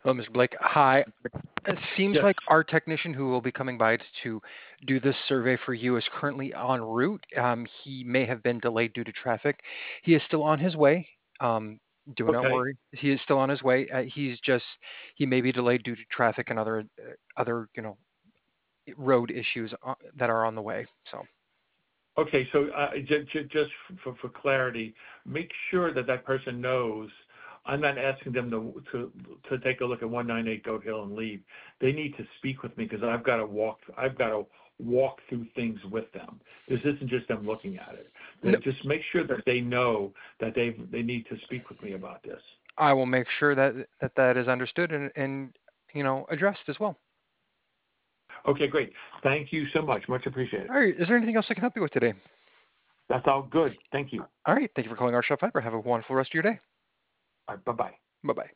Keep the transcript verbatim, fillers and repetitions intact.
Hello, Mister Blake. Hi. It seems Yes. like our technician who will be coming by to do this survey for you is currently en route. Um, he may have been delayed due to traffic. He is still on his way. Um, do not Okay. worry. He is still on his way. Uh, he's just he may be delayed due to traffic and other uh, other you know road issues uh, that are on the way. So Okay. So uh, j- j- just for, for clarity, make sure that that person knows. I'm not asking them to to to take a look at one ninety-eight Goat Hill and leave. They need to speak with me because I've got to walk. I've got to walk through things with them. This isn't just them looking at it. They no, just make sure that they know that they they need to speak with me about this. I will make sure that that that is understood and and you know addressed as well. Okay, great. Thank you so much. Much appreciated. All right. Is there anything else I can help you with today? That's all good. Thank you. All right. Thank you for calling our shop fiber. Have a wonderful rest of your day. All right, bye bye. Bye bye.